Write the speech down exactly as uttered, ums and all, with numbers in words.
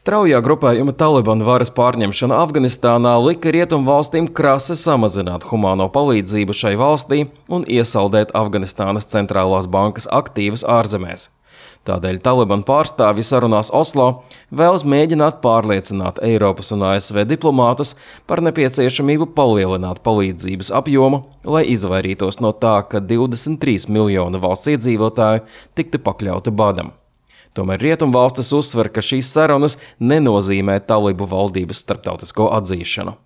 Straujā grupējuma Taliban varas pārņemšana Afganistānā lika rietumvalstīm krasi samazināt humāno palīdzību šai valstī un iesaldēt Afganistānas centrālās bankas aktīvus ārzemēs. Tādēļ Taliban pārstāvji sarunās Oslo vēlas mēģināt pārliecināt Eiropas un A S V diplomātus par nepieciešamību palielināt palīdzības apjomu, lai izvairītos no tā, ka divdesmit trīs miljoni valsts iedzīvotāju tiktu pakļauti badam. Tomēr rietumvalstis uzsver, ka šīs sarunas nenozīmē talibu valdības starptautisko atzīšanu.